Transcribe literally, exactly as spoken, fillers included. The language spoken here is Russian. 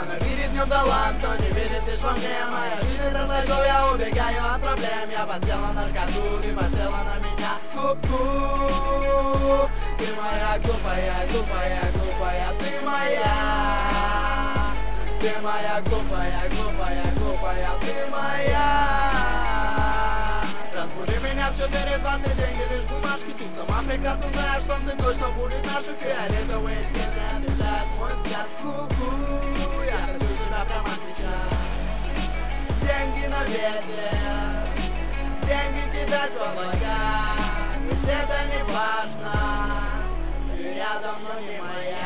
Она видит в нем талант, но не видит лишь во мне. Моя жизнь это слайд-шоу, я убегаю от проблем. Я подсел на наркоту, ты подсела на меня. У-у-у. Ты моя глупая, глупая, глупая, ты моя. Ты моя глупая, глупая, глупая, ты моя. Разбуди меня в четыре двадцать, деньги лишь бумажки. Ты сама прекрасно знаешь, солнце точно будет наши. Фиолетовые стены осветляют мой взгляд. У-у, я хочу тебя прямо сейчас. Деньги на ветер, деньги кидать в облака. Ведь это не важно, ты рядом, но не моя.